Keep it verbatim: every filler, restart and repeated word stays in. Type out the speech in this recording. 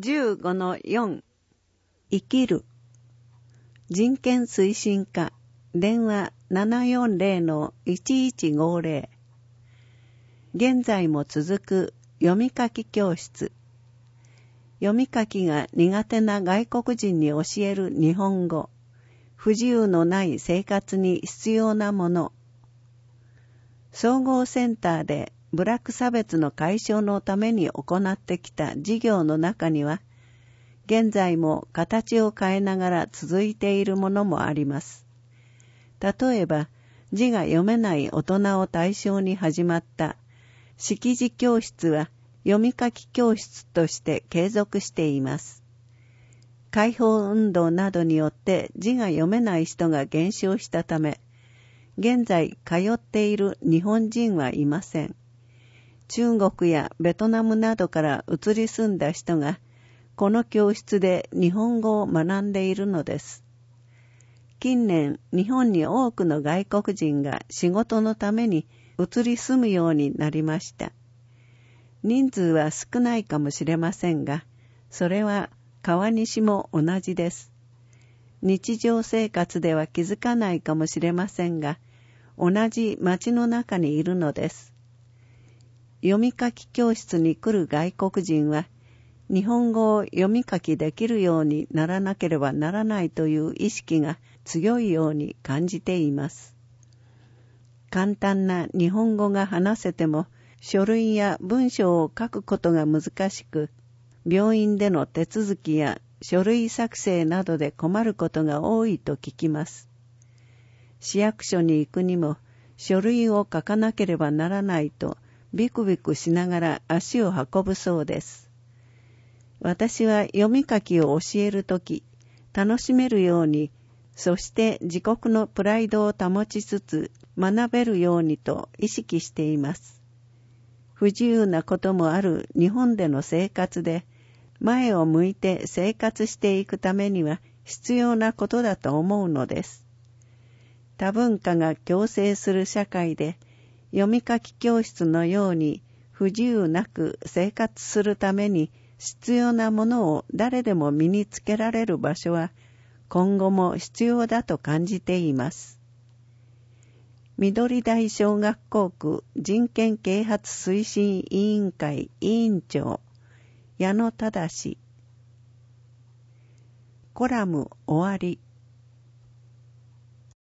じゅうごのよん生きる人権推進課電話 ななよんゼロのいちいちごゼロ 現在も続く読み書き教室。読み書きが苦手な外国人に教える日本語。不自由のない生活に必要なもの。総合センターで部落差別の解消のために行ってきた事業の中には、現在も形を変えながら続いているものもあります。例えば、字が読めない大人を対象に始まった識字教室は読み書き教室として継続しています。解放運動などによって字が読めない人が減少したため、現在通っている日本人はいません。中国やベトナムなどから移り住んだ人が、この教室で日本語を学んでいるのです。近年、日本に多くの外国人が仕事のために移り住むようになりました。人数は少ないかもしれませんが、それは川西も同じです。日常生活では気づかないかもしれませんが、同じ町の中にいるのです。読み書き教室に来る外国人は、日本語を読み書きできるようにならなければならないという意識が強いように感じています。簡単な日本語が話せても、書類や文章を書くことが難しく、病院での手続きや書類作成などで困ることが多いと聞きます。市役所に行くにも書類を書かなければならないとビクビクしながら足を運ぶそうです。私は読み書きを教えるとき、楽しめるように、そして自国のプライドを保ちつつ学べるようにと意識しています。不自由なこともある日本での生活で、前を向いて生活していくためには必要なことだと思うのです。多文化が共生する社会で、読み書き教室のように不自由なく生活するために必要なものを誰でも身につけられる場所は今後も必要だと感じています。緑台小学校区人権啓発推進委員会委員長矢野忠。コラム終わり。